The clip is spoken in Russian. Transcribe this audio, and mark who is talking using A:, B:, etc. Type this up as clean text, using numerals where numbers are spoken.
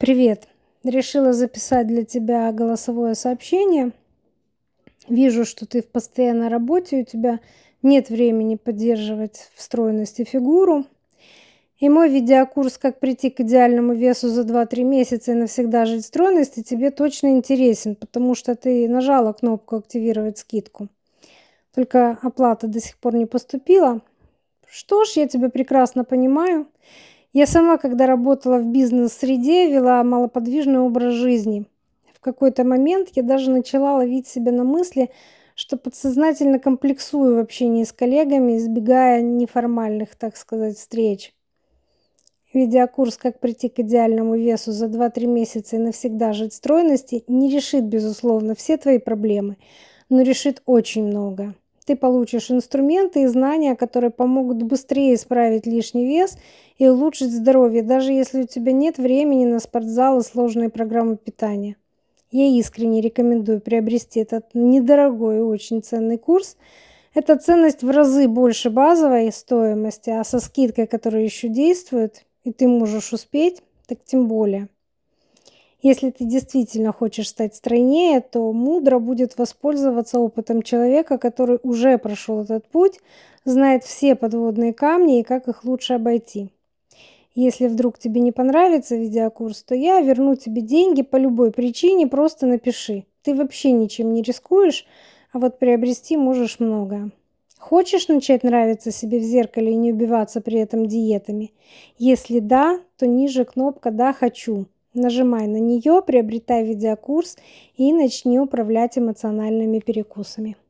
A: Привет! Решила записать для тебя голосовое сообщение. Вижу, что ты в постоянной работе, у тебя нет времени поддерживать в стройности фигуру. И мой видеокурс «Как прийти к идеальному весу за 2-3 месяца и навсегда жить в стройности» тебе точно интересен, потому что ты нажала кнопку «Активировать скидку». Только оплата до сих пор не поступила. Что ж, я тебя прекрасно понимаю. Я сама, когда работала в бизнес-среде, вела малоподвижный образ жизни. В какой-то момент я даже начала ловить себя на мысли, что подсознательно комплексую в общении с коллегами, избегая неформальных, так сказать, встреч. Видеокурс «Как прийти к идеальному весу за 2-3 месяца и навсегда жить в стройности» не решит, безусловно, все твои проблемы, но решит очень много. Ты получишь инструменты и знания, которые помогут быстрее исправить лишний вес и улучшить здоровье, даже если у тебя нет времени на спортзал и сложные программы питания. Я искренне рекомендую приобрести этот недорогой и очень ценный курс. Это ценность в разы больше базовой стоимости, а со скидкой, которая еще действует, и ты можешь успеть, так тем более. Если ты действительно хочешь стать стройнее, то мудро будет воспользоваться опытом человека, который уже прошел этот путь, знает все подводные камни и как их лучше обойти. Если вдруг тебе не понравится видеокурс, то я верну тебе деньги по любой причине, просто напиши. Ты вообще ничем не рискуешь, а вот приобрести можешь многое. Хочешь начать нравиться себе в зеркале и не убиваться при этом диетами? Если да, то ниже кнопка «Да, хочу». Нажимай на нее, приобретай видеокурс и начни управлять эмоциональными перекусами.